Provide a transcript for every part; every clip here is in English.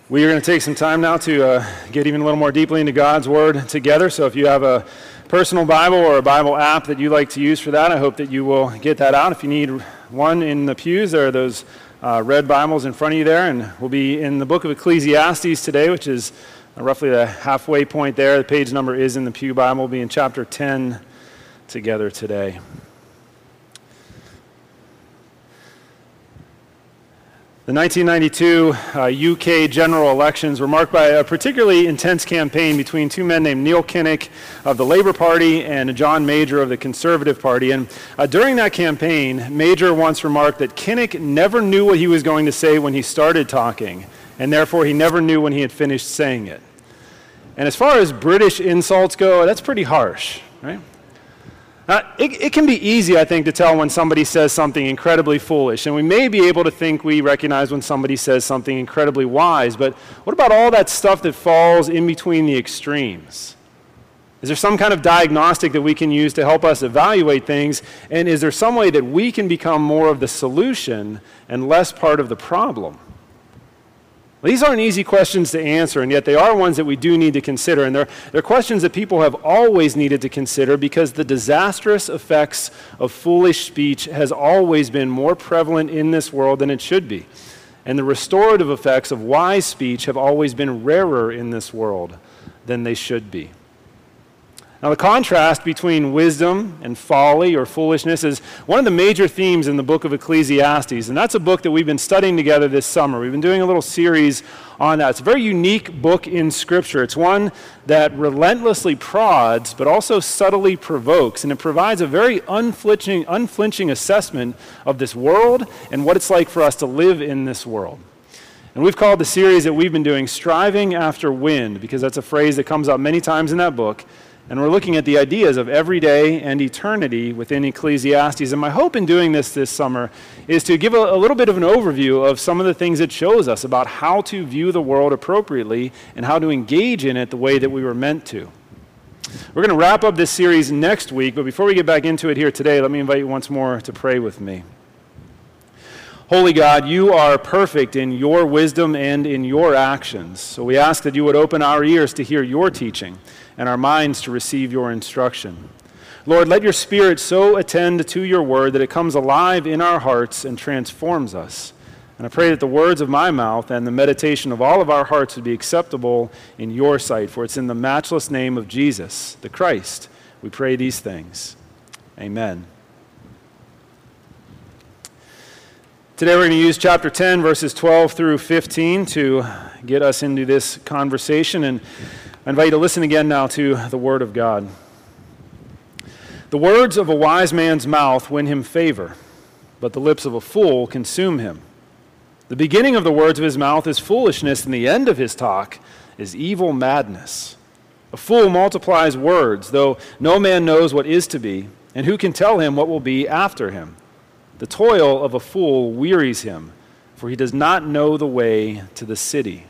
We are going to take some time now to get even a little more deeply into God's Word together. So if you have a personal Bible or a Bible app that you like to use for that, I hope that you will get that out. If you need one in the pews, there are those red Bibles in front of you there. And we'll be in the book of Ecclesiastes today, which is roughly the halfway point there. The page number is in the Pew Bible. We'll be in chapter 10 together today. The 1992 UK general elections were marked by a particularly intense campaign between two men named Neil Kinnock of the Labour Party and John Major of the Conservative Party. And during that campaign, Major once remarked that Kinnock never knew what he was going to say when he started talking, and therefore he never knew when he had finished saying it. And as far as British insults go, that's pretty harsh, right? It can be easy, I think, to tell when somebody says something incredibly foolish, and we may be able to think we recognize when somebody says something incredibly wise, but what about all that stuff that falls in between the extremes? Is there some kind of diagnostic that we can use to help us evaluate things, and is there some way that we can become more of the solution and less part of the problem? These aren't easy questions to answer, and yet they are ones that we do need to consider. And they're questions that people have always needed to consider because the disastrous effects of foolish speech has always been more prevalent in this world than it should be. And the restorative effects of wise speech have always been rarer in this world than they should be. Now, the contrast between wisdom and folly or foolishness is one of the major themes in the book of Ecclesiastes, and that's a book that we've been studying together this summer. We've been doing a little series on that. It's a very unique book in Scripture. It's one that relentlessly prods, but also subtly provokes, and it provides a very unflinching assessment of this world and what it's like for us to live in this world. And we've called the series that we've been doing Striving After Wind, because that's a phrase that comes up many times in that book. And we're looking at the ideas of everyday and eternity within Ecclesiastes. And my hope in doing this summer is to give a little bit of an overview of some of the things it shows us about how to view the world appropriately and how to engage in it the way that we were meant to. We're going to wrap up this series next week, but before we get back into it here today, let me invite you once more to pray with me. Holy God, you are perfect in your wisdom and in your actions. So we ask that you would open our ears to hear your teaching and our minds to receive your instruction. Lord, let your Spirit so attend to your word that it comes alive in our hearts and transforms us. And I pray that the words of my mouth and the meditation of all of our hearts would be acceptable in your sight, for it's in the matchless name of Jesus, the Christ, we pray these things. Amen. Today we're going to use chapter 10, verses 12 through 15 to get us into this conversation, and I invite you to listen again now to the Word of God. The words of a wise man's mouth win him favor, but the lips of a fool consume him. The beginning of the words of his mouth is foolishness, and the end of his talk is evil madness. A fool multiplies words, though no man knows what is to be, and who can tell him what will be after him? The toil of a fool wearies him, for he does not know the way to the city.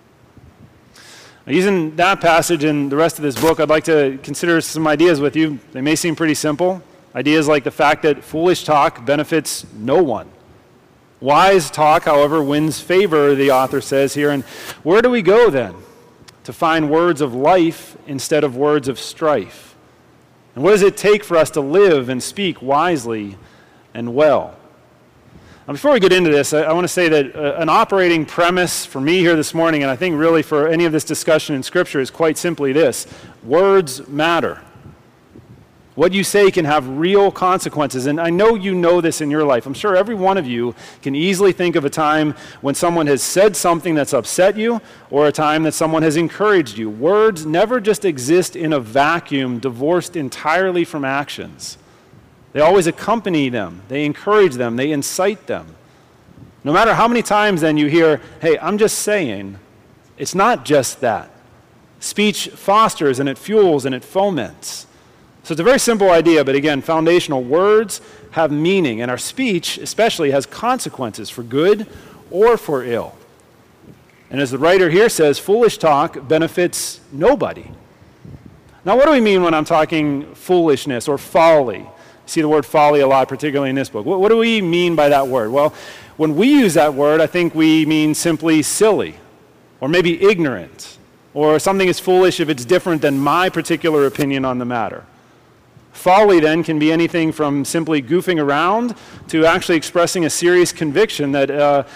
Now, using that passage and the rest of this book, I'd like to consider some ideas with you. They may seem pretty simple. Ideas like the fact that foolish talk benefits no one. Wise talk, however, wins favor, the author says here. And where do we go then to find words of life instead of words of strife? And what does it take for us to live and speak wisely and well? Now, before we get into this, I want to say that an operating premise for me here this morning, and I think really for any of this discussion in Scripture, is quite simply this: words matter. What you say can have real consequences, and I know you know this in your life. I'm sure every one of you can easily think of a time when someone has said something that's upset you, or a time that someone has encouraged you. Words never just exist in a vacuum, divorced entirely from actions. They always accompany them, they encourage them, they incite them. No matter how many times then you hear, hey, I'm just saying, it's not just that. Speech fosters and it fuels and it foments. So it's a very simple idea, but again, foundational. Words have meaning, and our speech especially has consequences for good or for ill. And as the writer here says, foolish talk benefits nobody. Now, what do we mean when I'm talking foolishness or folly? See the word folly a lot, particularly in this book. What do we mean by that word? Well, when we use that word, I think we mean simply silly or maybe ignorant, or something is foolish if it's different than my particular opinion on the matter. Folly then can be anything from simply goofing around to actually expressing a serious conviction that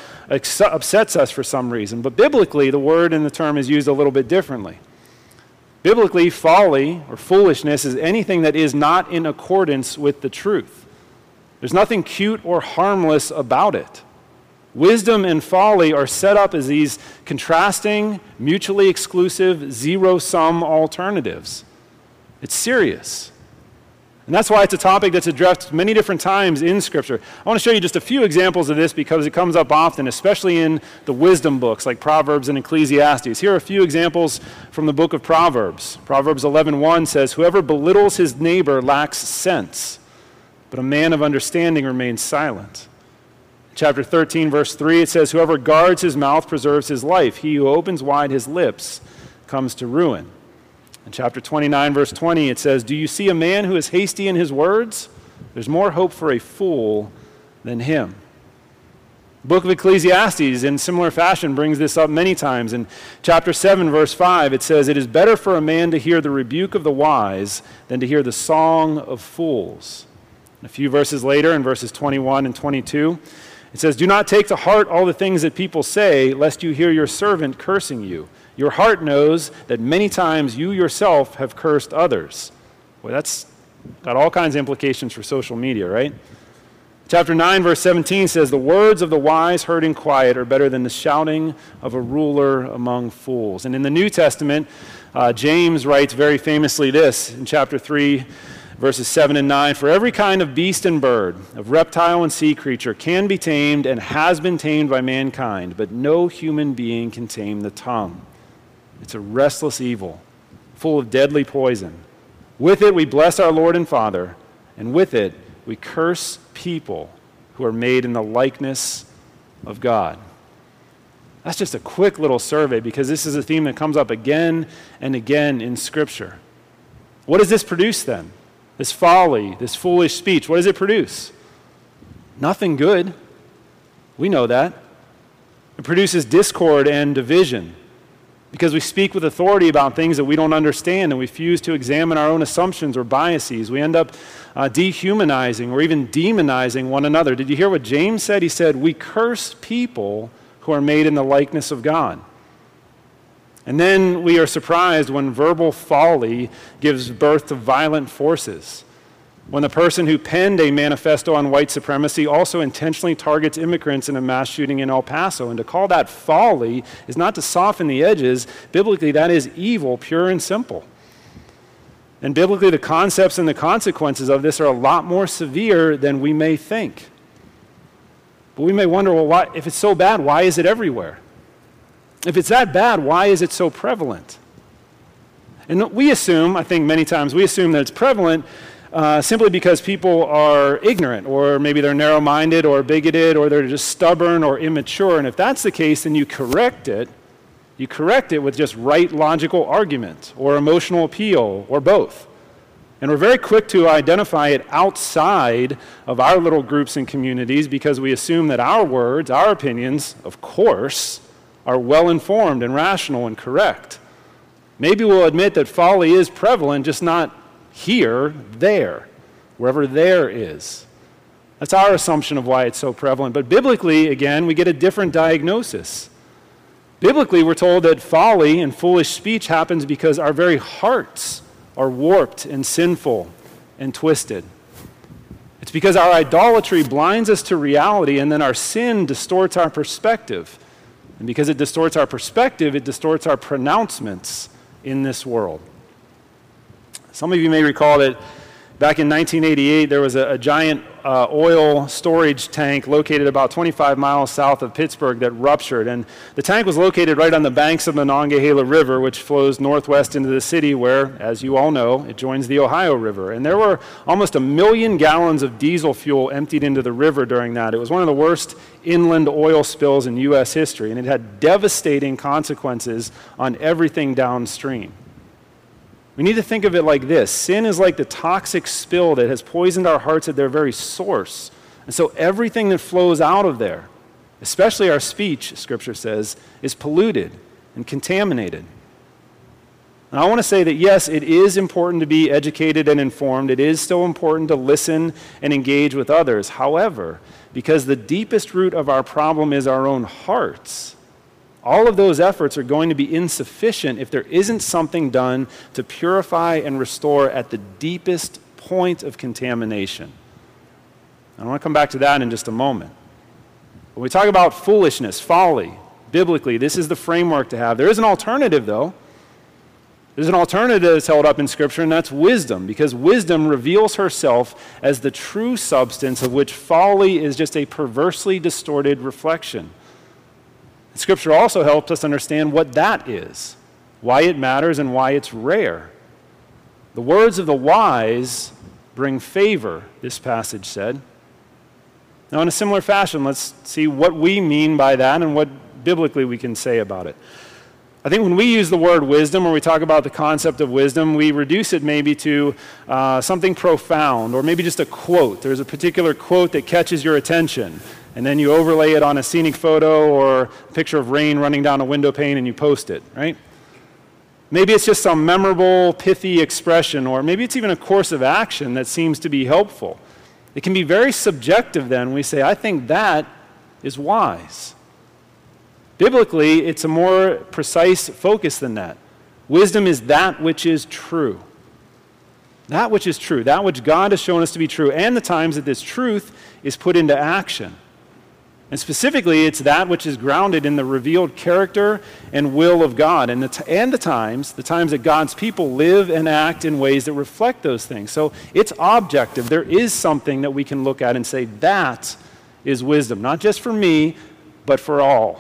upsets us for some reason. But biblically, the word and the term is used a little bit differently. Biblically, folly or foolishness is anything that is not in accordance with the truth. There's nothing cute or harmless about it. Wisdom and folly are set up as these contrasting, mutually exclusive, zero-sum alternatives. It's serious. And that's why it's a topic that's addressed many different times in Scripture. I want to show you just a few examples of this because it comes up often, especially in the wisdom books like Proverbs and Ecclesiastes. Here are a few examples from the book of Proverbs. Proverbs 11:1 says, "Whoever belittles his neighbor lacks sense, but a man of understanding remains silent." Chapter 13, verse 3, it says, "Whoever guards his mouth preserves his life. He who opens wide his lips comes to ruin." In chapter 29, verse 20, it says, "Do you see a man who is hasty in his words? There's more hope for a fool than him." The book of Ecclesiastes, in similar fashion, brings this up many times. In chapter 7, verse 5, it says, "It is better for a man to hear the rebuke of the wise than to hear the song of fools." And a few verses later, in verses 21 and 22, it says, "Do not take to heart all the things that people say, lest you hear your servant cursing you. Your heart knows that many times you yourself have cursed others." Boy, that's got all kinds of implications for social media, right? Chapter 9, verse 17 says, "The words of the wise heard in quiet are better than the shouting of a ruler among fools." And in the New Testament, James writes very famously this in chapter 3, verses 7 and 9, "For every kind of beast and bird, of reptile and sea creature can be tamed and has been tamed by mankind, but no human being can tame the tongue. It's a restless evil, full of deadly poison. With it we bless our Lord and Father, and with it we curse people who are made in the likeness of God." That's just a quick little survey because this is a theme that comes up again and again in Scripture. What does this produce then? This folly, this foolish speech, what does it produce? Nothing good. We know that. It produces discord and division because we speak with authority about things that we don't understand and we refuse to examine our own assumptions or biases. We end up dehumanizing or even demonizing one another. Did you hear what James said? He said, "We curse people who are made in the likeness of God." And then we are surprised when verbal folly gives birth to violent forces. When the person who penned a manifesto on white supremacy also intentionally targets immigrants in a mass shooting in El Paso. And to call that folly is not to soften the edges. Biblically, that is evil, pure and simple. And biblically, the concepts and the consequences of this are a lot more severe than we may think. But we may wonder, well, why, if it's so bad, why is it everywhere? If it's that bad, why is it so prevalent? And we assume, I think many times, we assume that it's prevalent simply because people are ignorant, or maybe they're narrow-minded or bigoted, or they're just stubborn or immature. And if that's the case, then you correct it. You correct it with just right logical argument or emotional appeal or both. And we're very quick to identify it outside of our little groups and communities because we assume that our words, our opinions, of course, are well-informed and rational and correct. Maybe we'll admit that folly is prevalent, just not here, there, wherever there is. That's our assumption of why it's so prevalent. But biblically, again, we get a different diagnosis. Biblically, we're told that folly and foolish speech happens because our very hearts are warped and sinful and twisted. It's because our idolatry blinds us to reality, and then our sin distorts our perspective. And because it distorts our perspective, it distorts our pronouncements in this world. Some of you may recall that back in 1988, there was a giant oil storage tank located about 25 miles south of Pittsburgh that ruptured. And the tank was located right on the banks of the Monongahela River, which flows northwest into the city where, as you all know, it joins the Ohio River. And there were almost 1 million gallons of diesel fuel emptied into the river during that. It was one of the worst inland oil spills in U.S. history, and it had devastating consequences on everything downstream. We need to think of it like this. Sin is like the toxic spill that has poisoned our hearts at their very source. And so everything that flows out of there, especially our speech, Scripture says, is polluted and contaminated. And I want to say that yes, it is important to be educated and informed. It is still important to listen and engage with others. However, because the deepest root of our problem is our own hearts, all of those efforts are going to be insufficient if there isn't something done to purify and restore at the deepest point of contamination. I want to come back to that in just a moment. When we talk about foolishness, folly, biblically, this is the framework to have. There is an alternative, though. There's an alternative that's held up in Scripture, and that's wisdom, because wisdom reveals herself as the true substance of which folly is just a perversely distorted reflection. Scripture also helps us understand what that is, why it matters, and why it's rare. The words of the wise bring favor, this passage said. Now, in a similar fashion, let's see what we mean by that and what biblically we can say about it. I think when we use the word wisdom, or we talk about the concept of wisdom, we reduce it maybe to something profound, or maybe just a quote. There's a particular quote that catches your attention, and then you overlay it on a scenic photo or a picture of rain running down a window pane and you post it, right? Maybe it's just some memorable, pithy expression, or maybe it's even a course of action that seems to be helpful. It can be very subjective then. We say, I think that is wise. Biblically, it's a more precise focus than that. Wisdom is that which is true. That which is true, that which God has shown us to be true, and the times that this truth is put into action. And specifically, it's that which is grounded in the revealed character and will of God, and the times that God's people live and act in ways that reflect those things. So it's objective. There is something that we can look at and say, that is wisdom, not just for me, but for all.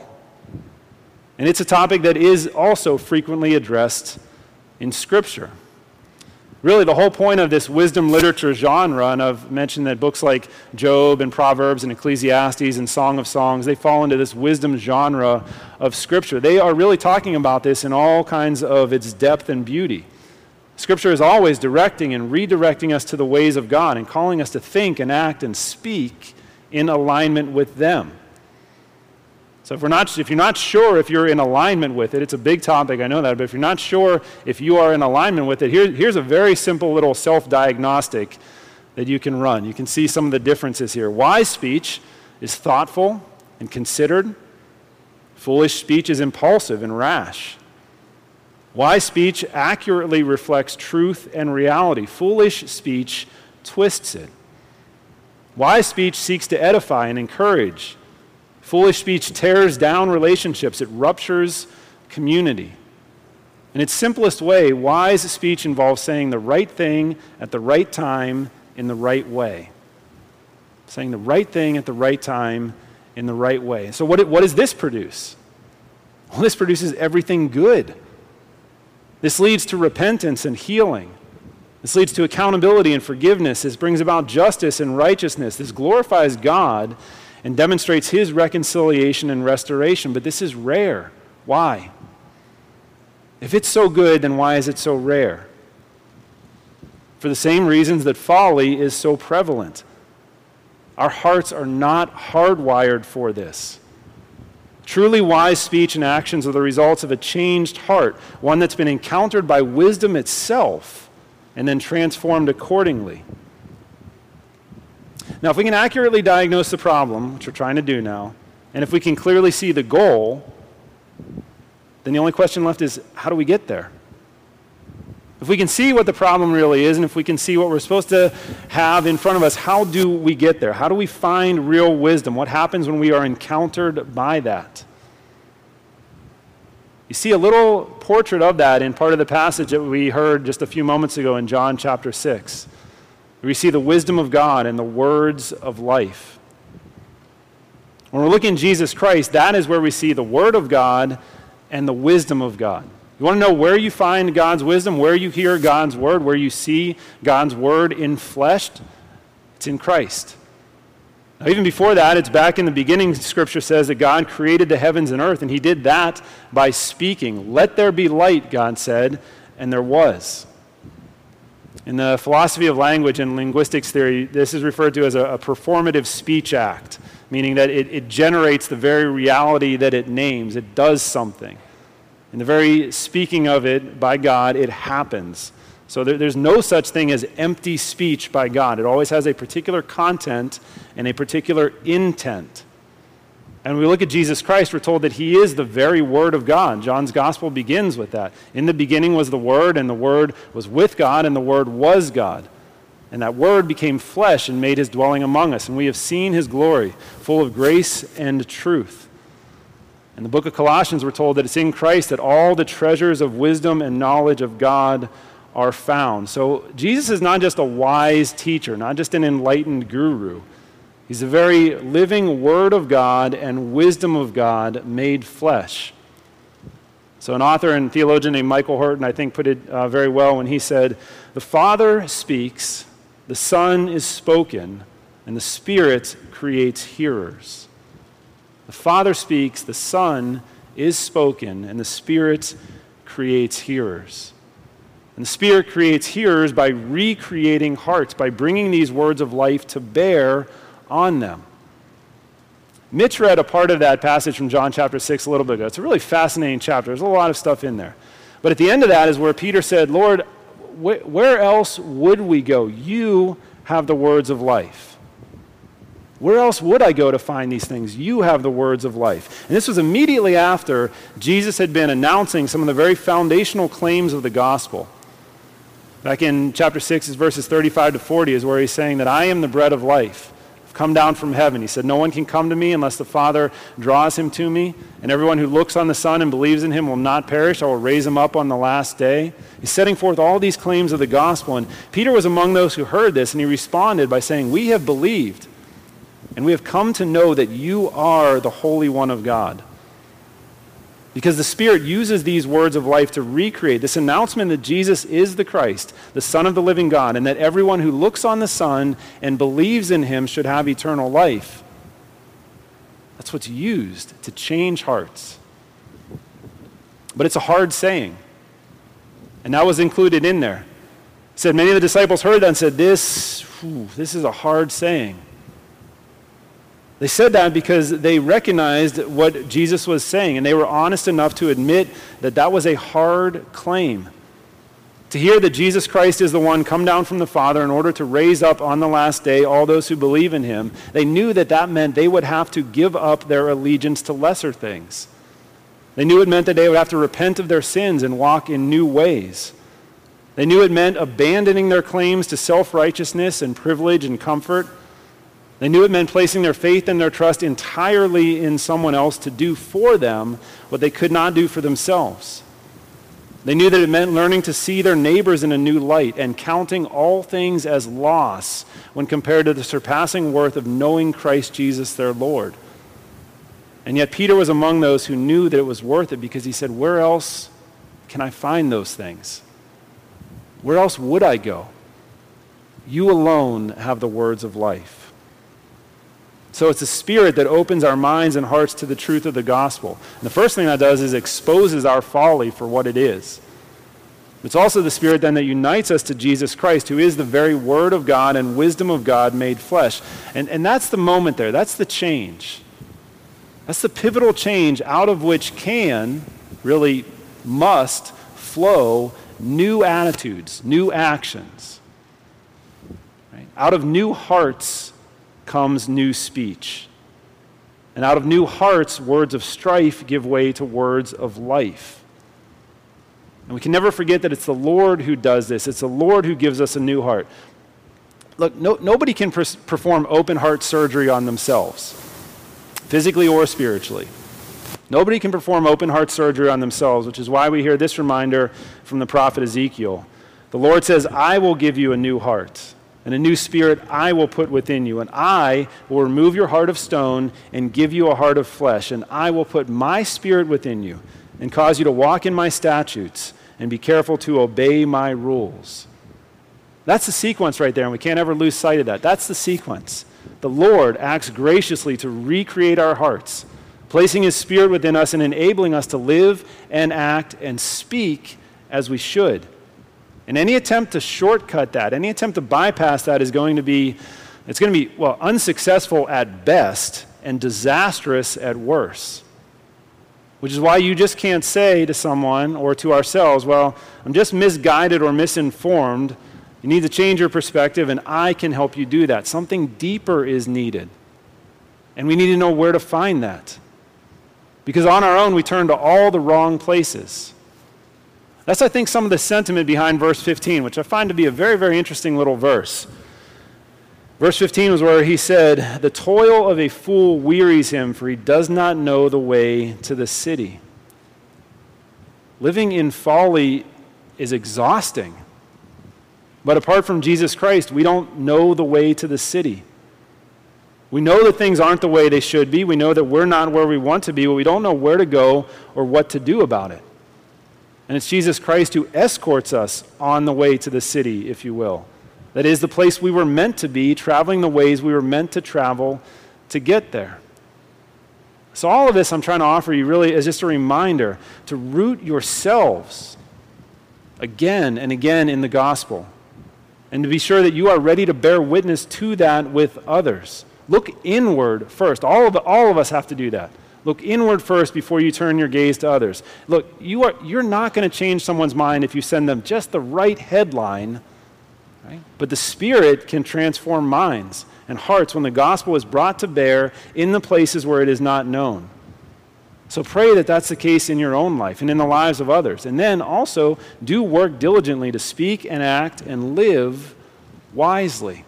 And it's a topic that is also frequently addressed in Scripture. Really, the whole point of this wisdom literature genre, and I've mentioned that books like Job and Proverbs and Ecclesiastes and Song of Songs, they fall into this wisdom genre of Scripture. They are really talking about this in all kinds of its depth and beauty. Scripture is always directing and redirecting us to the ways of God and calling us to think and act and speak in alignment with them. So if you're not sure if you're in alignment with it, it's a big topic, I know that, but if you're not sure if you are in alignment with it, here's a very simple little self-diagnostic that you can run. You can see some of the differences here. Wise speech is thoughtful and considered. Foolish speech is impulsive and rash. Wise speech accurately reflects truth and reality. Foolish speech twists it. Wise speech seeks to edify and encourage. Foolish speech tears down relationships. It ruptures community. In its simplest way, wise speech involves saying the right thing at the right time in the right way. Saying the right thing at the right time in the right way. So what does this produce? Well, this produces everything good. This leads to repentance and healing. This leads to accountability and forgiveness. This brings about justice and righteousness. This glorifies God and demonstrates His reconciliation and restoration. But this is rare. Why? If it's so good, then why is it so rare? For the same reasons that folly is so prevalent. Our hearts are not hardwired for this. Truly wise speech and actions are the results of a changed heart, one that's been encountered by wisdom itself and then transformed accordingly. Now, if we can accurately diagnose the problem, which we're trying to do now, and if we can clearly see the goal, then the only question left is, how do we get there? If we can see what the problem really is, and if we can see what we're supposed to have in front of us, how do we get there? How do we find real wisdom? What happens when we are encountered by that? You see a little portrait of that in part of the passage that we heard just a few moments ago in John chapter 6. We see the wisdom of God and the words of life. When we're looking at Jesus Christ, that is where we see the Word of God and the wisdom of God. You want to know where you find God's wisdom, where you hear God's Word, where you see God's Word infleshed? It's in Christ. Now, even before that, it's back in the beginning, Scripture says that God created the heavens and earth, and He did that by speaking. Let there be light, God said, and there was. In the philosophy of language and linguistics theory, this is referred to as a performative speech act, meaning that it generates the very reality that it names. It does something. In the very speaking of it by God, it happens. So there's no such thing as empty speech by God. It always has a particular content and a particular intent. And when we look at Jesus Christ, we're told that he is the very Word of God. John's Gospel begins with that. In the beginning was the Word, and the Word was with God, and the Word was God. And that Word became flesh and made his dwelling among us. And we have seen his glory, full of grace and truth. In the book of Colossians, we're told that it's in Christ that all the treasures of wisdom and knowledge of God are found. So Jesus is not just a wise teacher, not just an enlightened guru. He's the very living Word of God and wisdom of God made flesh. So an author and theologian named Michael Horton, I think, put it very well when he said, "The Father speaks, the Son is spoken, and the Spirit creates hearers." The Father speaks, the Son is spoken, and the Spirit creates hearers. And the Spirit creates hearers by recreating hearts, by bringing these words of life to bear on them. Mitch read a part of that passage from John chapter 6 a little bit ago. It's a really fascinating chapter. There's a lot of stuff in there. But at the end of that is where Peter said, "Lord, where else would we go? You have the words of life. Where else would I go to find these things? You have the words of life." And this was immediately after Jesus had been announcing some of the very foundational claims of the gospel. Back in chapter 6, verses 35 to 40 is where he's saying that I am the bread of life. I've come down from heaven. He said, "No one can come to me unless the Father draws him to me. And everyone who looks on the Son and believes in him will not perish. I will raise him up on the last day." He's setting forth all these claims of the gospel. And Peter was among those who heard this, and he responded by saying, "We have believed, and we have come to know that you are the Holy One of God." Because the Spirit uses these words of life to recreate this announcement that Jesus is the Christ, the Son of the living God, and that everyone who looks on the Son and believes in him should have eternal life. That's what's used to change hearts. But it's a hard saying. And that was included in there. It said many of the disciples heard that and said, this is a hard saying. They said that because they recognized what Jesus was saying, and they were honest enough to admit that that was a hard claim. To hear that Jesus Christ is the one come down from the Father in order to raise up on the last day all those who believe in him, they knew that that meant they would have to give up their allegiance to lesser things. They knew it meant that they would have to repent of their sins and walk in new ways. They knew it meant abandoning their claims to self-righteousness and privilege and comfort. They knew it meant placing their faith and their trust entirely in someone else to do for them what they could not do for themselves. They knew that it meant learning to see their neighbors in a new light and counting all things as loss when compared to the surpassing worth of knowing Christ Jesus their Lord. And yet Peter was among those who knew that it was worth it because he said, "Where else can I find those things? Where else would I go? You alone have the words of life." So it's the Spirit that opens our minds and hearts to the truth of the gospel. And the first thing that does is exposes our folly for what it is. It's also the Spirit then that unites us to Jesus Christ, who is the very Word of God and wisdom of God made flesh. And that's the moment there. That's the change. That's the pivotal change out of which can, really must, flow new attitudes, new actions. Right? Out of new hearts comes new speech. And out of new hearts, words of strife give way to words of life. And we can never forget that it's the Lord who does this. It's the Lord who gives us a new heart. Look, nobody can perform open heart surgery on themselves, physically or spiritually. Nobody can perform open heart surgery on themselves, which is why we hear this reminder from the prophet Ezekiel. The Lord says, "I will give you a new heart, and a new spirit I will put within you, and I will remove your heart of stone and give you a heart of flesh, and I will put my spirit within you and cause you to walk in my statutes and be careful to obey my rules." That's the sequence right there, and we can't ever lose sight of that. That's the sequence. The Lord acts graciously to recreate our hearts, placing his Spirit within us and enabling us to live and act and speak as we should. And any attempt to shortcut that, any attempt to bypass that is going to be unsuccessful at best and disastrous at worst. Which is why you just can't say to someone or to ourselves, well, I'm just misguided or misinformed. You need to change your perspective, and I can help you do that. Something deeper is needed. And we need to know where to find that. Because on our own, we turn to all the wrong places. That's, I think, some of the sentiment behind verse 15, which I find to be a very, very interesting little verse. Verse 15 was where he said, "The toil of a fool wearies him, for he does not know the way to the city." Living in folly is exhausting. But apart from Jesus Christ, we don't know the way to the city. We know that things aren't the way they should be. We know that we're not where we want to be, but we don't know where to go or what to do about it. And it's Jesus Christ who escorts us on the way to the city, if you will. That is the place we were meant to be, traveling the ways we were meant to travel to get there. So all of this I'm trying to offer you really is just a reminder to root yourselves again and again in the gospel, and to be sure that you are ready to bear witness to that with others. Look inward first. All of us have to do that. Look inward first before you turn your gaze to others. Look, you're not going to change someone's mind if you send them just the right headline. Right? But the Spirit can transform minds and hearts when the gospel is brought to bear in the places where it is not known. So pray that that's the case in your own life and in the lives of others. And then also do work diligently to speak and act and live wisely.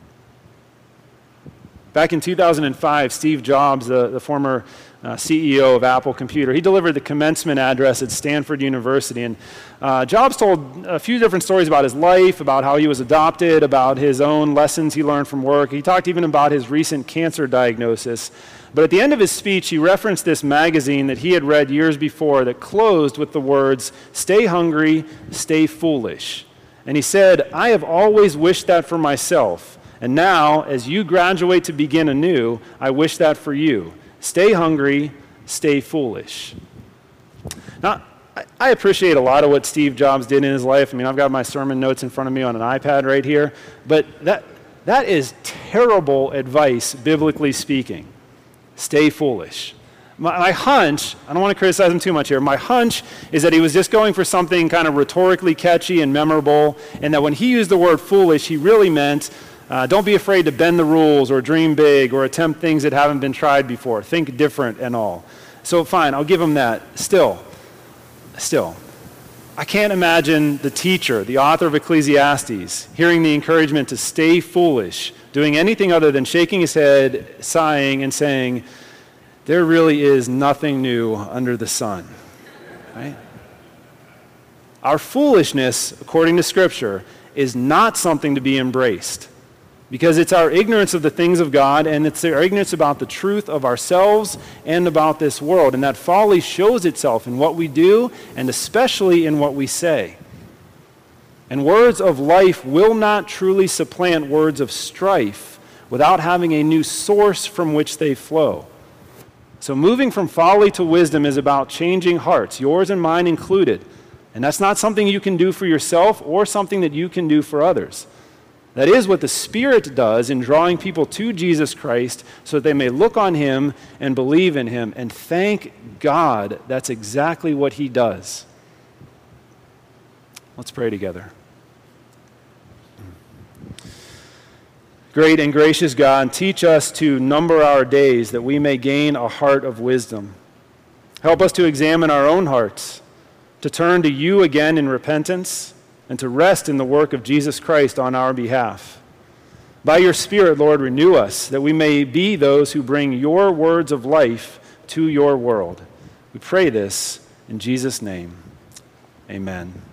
Back in 2005, Steve Jobs, the former CEO of Apple Computer, he delivered the commencement address at Stanford University. And Jobs told a few different stories about his life, about how he was adopted, about his own lessons he learned from work. He talked even about his recent cancer diagnosis. But at the end of his speech, he referenced this magazine that he had read years before that closed with the words, "Stay hungry, stay foolish." And he said, "I have always wished that for myself. And now, as you graduate to begin anew, I wish that for you. Stay hungry, stay foolish." Now, I appreciate a lot of what Steve Jobs did in his life. I mean, I've got my sermon notes in front of me on an iPad right here. But that is terrible advice, biblically speaking. Stay foolish. My hunch, I don't want to criticize him too much here, my hunch is that he was just going for something kind of rhetorically catchy and memorable, and that when he used the word foolish, he really meant don't be afraid to bend the rules or dream big or attempt things that haven't been tried before. Think different and all. So fine, I'll give him that. Still, I can't imagine the teacher, the author of Ecclesiastes, hearing the encouragement to stay foolish, doing anything other than shaking his head, sighing, and saying, there really is nothing new under the sun. Right? Our foolishness, according to Scripture, is not something to be embraced. Because it's our ignorance of the things of God, and it's our ignorance about the truth of ourselves and about this world. And that folly shows itself in what we do, and especially in what we say. And words of life will not truly supplant words of strife without having a new source from which they flow. So moving from folly to wisdom is about changing hearts, yours and mine included. And that's not something you can do for yourself or something that you can do for others. That is what the Spirit does in drawing people to Jesus Christ so that they may look on Him and believe in Him. And thank God that's exactly what He does. Let's pray together. Great and gracious God, teach us to number our days that we may gain a heart of wisdom. Help us to examine our own hearts, to turn to You again in repentance, and to rest in the work of Jesus Christ on our behalf. By Your Spirit, Lord, renew us, that we may be those who bring Your words of life to Your world. We pray this in Jesus' name. Amen.